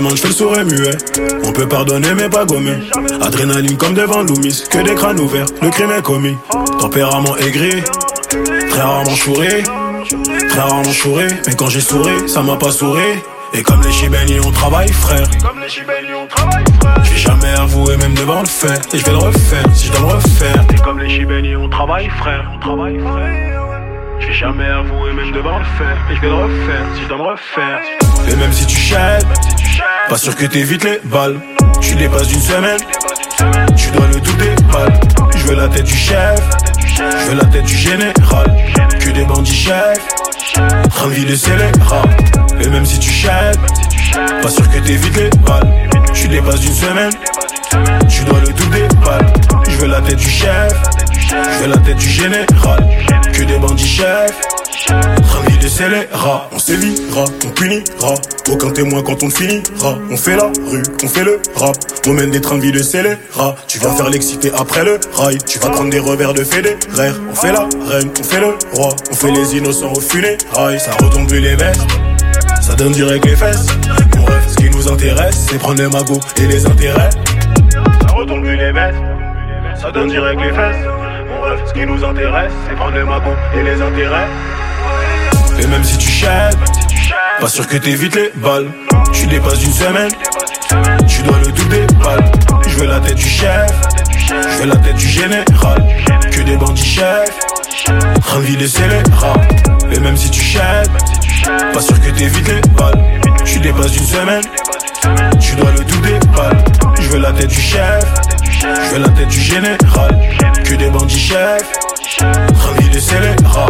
demande, j'fais le sourire muet. On peut pardonner mais pas gommer. Adrénaline comme devant Loomis, que des crânes ouverts, le crime est commis. Tempérament aigri, très rarement chouré. Très rarement chouré, mais quand j'ai souri, ça m'a pas souri. Et comme les Chibéni on travaille frère. J'ai jamais avoué même devant le fait. Et je vais le refaire si je dois le refaire. Et comme les Chibéni on travaille frère. J'ai jamais avoué même devant le fait. Et je vais le refaire si je dois me refaire. Et même si tu chèdes, pas sûr que t'évites les balles. Tu dépasses d'une semaine, tu dois le douter balles. Je veux la tête du chef, je veux la tête du général. Que des bandits chefs, envie de scélérat. Et même si tu chèdes, pas sûr que t'évites les balles. Tu dépasses d'une semaine, tu dois le douter balles. Je veux la tête du chef, je veux la tête du général. Que des bandits chefs, envie de scélérat. On sévira, on punira. Aucun témoin quand on finira. On fait la rue, on fait le rap. On mène des trains de vie de scélérat. Tu vas faire l'excité après le rail. Tu vas prendre des revers de fédéraire. On fait la reine, on fait le roi. On fait les innocents aux funérailles. Ça retombe plus les vestes, ça donne direct les fesses. Mon rêve, ce qui nous intéresse, c'est prendre les magots et les intérêts. Ça retombe plus les vestes, ça donne direct les fesses. Mon rêve, ce qui nous intéresse, c'est prendre les magots et les intérêts. Et même si tu chèdes, pas sûr que t'évites les balles. Tu dépasses d'une semaine, tu dois le douter balles. Je veux la tête du chef, je veux la tête du général. Que des bandits chefs, envie de scélérat. Et même si tu chèdes, pas sûr que t'évites les balles. Tu dépasses d'une semaine, tu dois le douter balles. Je veux la tête du chef, je veux la tête du général. Que des bandits chefs, envie de scélérat.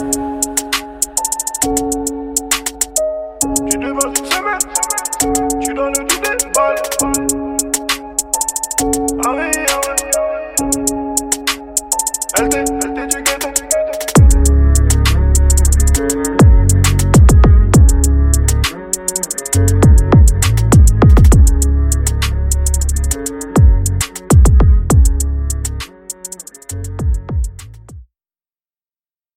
Tu dépasses une semaine, tu dois le douter balles. Allez, LT du ghetto.